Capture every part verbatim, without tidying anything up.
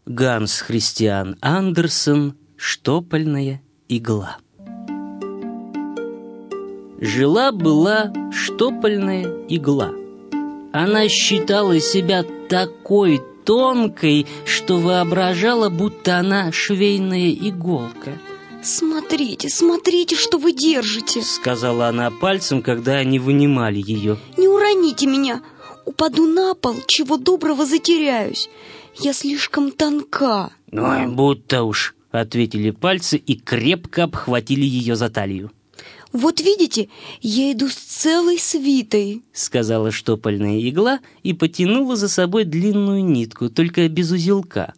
Ганс Христиан Андерсен «Штопольная игла». Жила-была штопольная игла. Она считала себя такой тонкой, что воображала, будто она швейная иголка. «Смотрите, смотрите, что вы держите!» — сказала она пальцем, когда они вынимали ее. «Не уроните меня! Упаду на пол, чего доброго затеряюсь. Я слишком тонка». «Ой, будто уж», — ответили пальцы и крепко обхватили ее за талию. «Вот видите, я иду с целой свитой», — сказала штопольная игла и потянула за собой длинную нитку, только без узелка.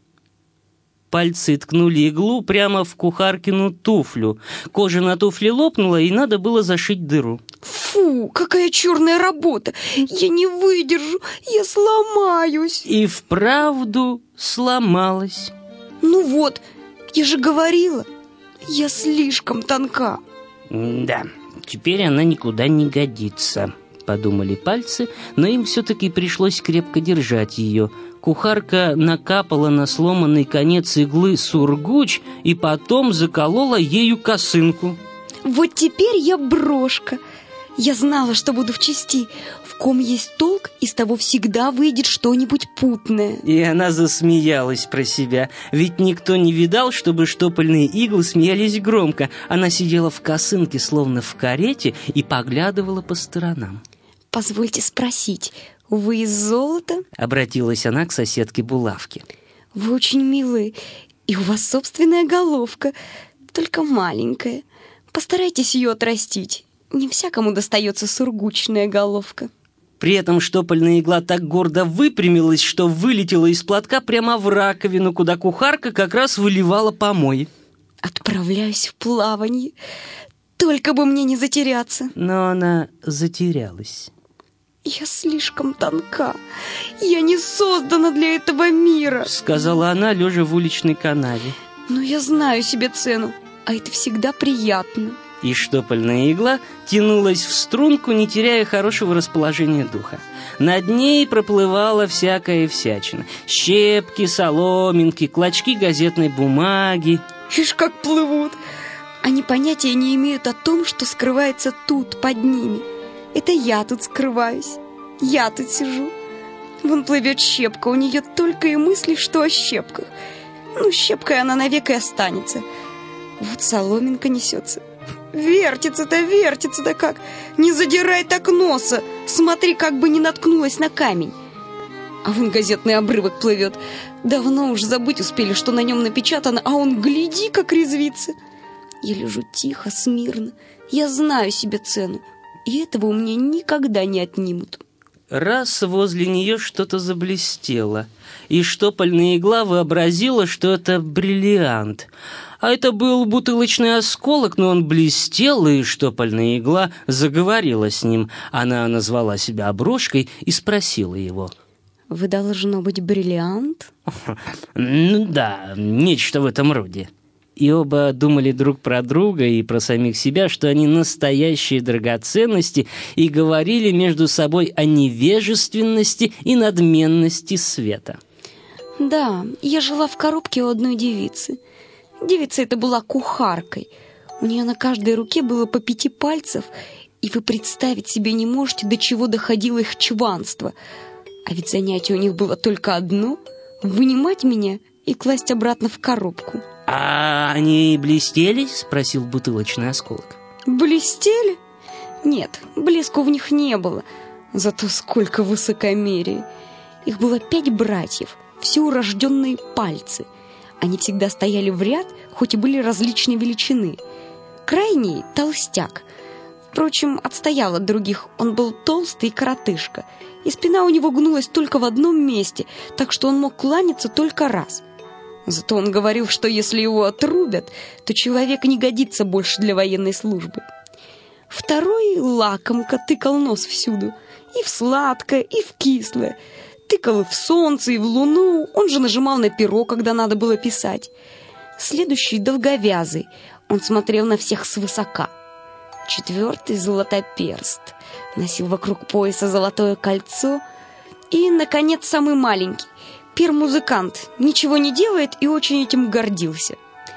Пальцы ткнули иглу прямо в кухаркину туфлю. Кожа на туфле лопнула, и надо было зашить дыру. «Фу, какая черная работа! Я не выдержу, я сломаюсь!» И вправду сломалась. «Ну вот, я же говорила, я слишком тонка». «Да, теперь она никуда не годится», — подумали пальцы, но им все-таки пришлось крепко держать ее. Кухарка накапала на сломанный конец иглы сургуч и потом заколола ею косынку. «Вот теперь я брошка. Я знала, что буду в чести. В ком есть толк, из того всегда выйдет что-нибудь путное». И она засмеялась про себя. Ведь никто не видал, чтобы штопольные иглы смеялись громко. Она сидела в косынке, словно в карете, и поглядывала по сторонам. «Позвольте спросить, вы из золота?» — обратилась она к соседке Булавке. «Вы очень милые, и у вас собственная головка, только маленькая. Постарайтесь ее отрастить. Не всякому достается сургучная головка». При этом штопольная игла так гордо выпрямилась, что вылетела из платка прямо в раковину, куда кухарка как раз выливала помой. «Отправляюсь в плаванье, только бы мне не затеряться». Но она затерялась. «Я слишком тонка, я не создана для этого мира», — сказала она, лежа в уличной канаве. «Но я знаю себе цену, а это всегда приятно». И штопольная игла тянулась в струнку, не теряя хорошего расположения духа. Над ней проплывала всякая всячина. Щепки, соломинки, клочки газетной бумаги. Ишь, как плывут! Они понятия не имеют о том, что скрывается тут, под ними. Это я тут скрываюсь, я тут сижу. Вон плывет щепка, у нее только и мысли, что о щепках. Ну, щепкой она навек и останется. Вот соломинка несется. Вертится-то, вертится-то как! Не задирай так носа! Смотри, как бы не наткнулась на камень. А вон газетный обрывок плывет. Давно уж забыть успели, что на нем напечатано, а он, гляди, как резвится. Я лежу тихо, смирно. Я знаю себе цену, и этого у меня никогда не отнимут. Раз возле нее что-то заблестело, и штопольная игла вообразила, что это бриллиант. А это был бутылочный осколок, но он блестел, и штопольная игла заговорила с ним. Она назвала себя оброшкой и спросила его: «Вы, должно быть, бриллиант?» «Ну да, нечто в этом роде». И оба думали друг про друга и про самих себя, что они настоящие драгоценности, и говорили между собой о невежественности и надменности света. «Да, я жила в коробке у одной девицы. Девица эта была кухаркой. У нее на каждой руке было по пяти пальцев, и вы представить себе не можете, до чего доходило их чванство. А ведь занятие у них было только одно — вынимать меня и класть обратно в коробку». «А они блестели?» — спросил бутылочный осколок. «Блестели? Нет, блеску в них не было. Зато сколько высокомерия. Их было пять братьев, все урожденные пальцы. Они всегда стояли в ряд, хоть и были различной величины. Крайний — толстяк. Впрочем, отстоял от других. Он был толстый и коротышка, и спина у него гнулась только в одном месте, так что он мог кланяться только раз. Зато он говорил, что если его отрубят, то человек не годится больше для военной службы. Второй лакомка тыкал нос всюду, и в сладкое, и в кислое. Тыкал и в солнце, и в луну. Он же нажимал на перо, когда надо было писать. Следующий долговязый. Он смотрел на всех свысока. Четвертый золотоперст. Носил вокруг пояса золотое кольцо. И, наконец, самый маленький. Пир-музыкант, ничего не делает и очень этим гордился.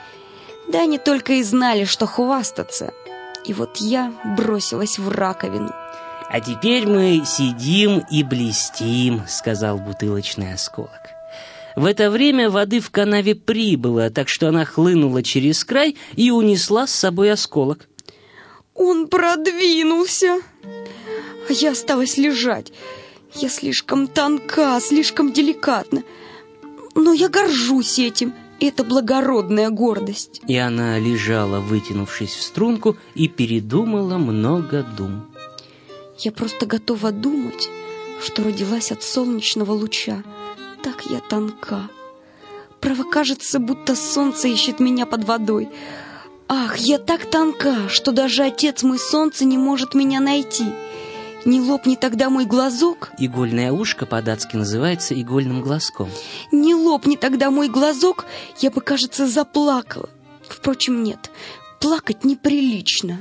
Да они только и знали, что хвастаться. И вот я бросилась в раковину. «А теперь мы сидим и блестим», — сказал бутылочный осколок. В это время воды в канаве прибыло, так что она хлынула через край и унесла с собой осколок. Он продвинулся, а я осталась лежать. Я слишком тонка, слишком деликатна. Но я горжусь этим. Это благородная гордость. И она лежала, вытянувшись в струнку, и передумала много дум. Я просто готова думать, что родилась от солнечного луча. Так я тонка. Право, кажется, будто солнце ищет меня под водой. Ах, я так тонка, что даже отец мой солнце не может меня найти. Не лопни тогда мой глазок. Игольное ушко по-датски называется игольным глазком. Не лопни тогда мой глазок, я бы, кажется, заплакала. Впрочем, нет, плакать неприлично.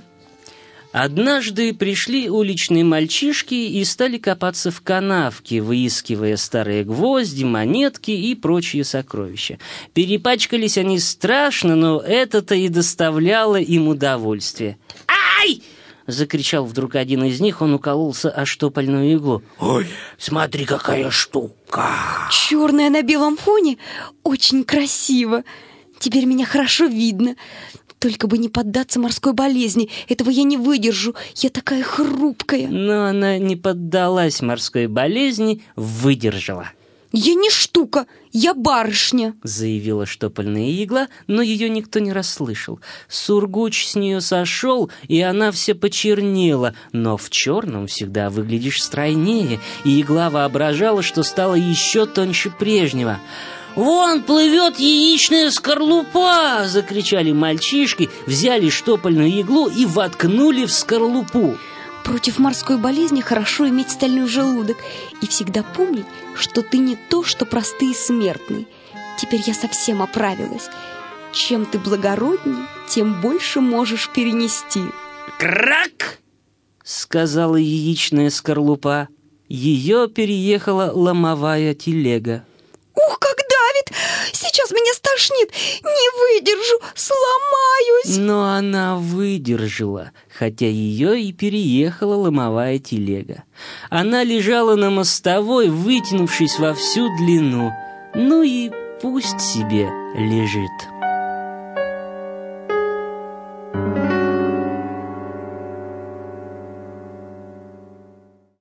Однажды пришли уличные мальчишки и стали копаться в канавке, выискивая старые гвозди, монетки и прочие сокровища. Перепачкались они страшно, но это-то и доставляло им удовольствие. «Ай!» — закричал вдруг один из них, он укололся о штопольную иглу. «Ой, смотри, какая штука!» Черная на белом фоне, очень красиво. Теперь меня хорошо видно. Только бы не поддаться морской болезни, этого я не выдержу, я такая хрупкая. Но она не поддалась морской болезни, выдержала. «Я не штука, я барышня», — заявила штопольная игла, но ее никто не расслышал. Сургуч с нее сошел, и она вся почернела, но в черном всегда выглядишь стройнее, и игла воображала, что стала еще тоньше прежнего. «Вон плывет яичная скорлупа!» — закричали мальчишки, взяли штопольную иглу и воткнули в скорлупу. Против морской болезни хорошо иметь стальной желудок и всегда помнить, что ты не то, что простые смертные. Теперь я совсем оправилась. Чем ты благороднее, тем больше можешь перенести. «Крак!» — сказала яичная скорлупа. Ее переехала ломовая телега. «Ух, как давит! Сейчас меня стошнит! Не выдержу! Сломаюсь!» Но она выдержала, хотя ее и переехала ломовая телега. Она лежала на мостовой, вытянувшись во всю длину. Ну и пусть себе лежит.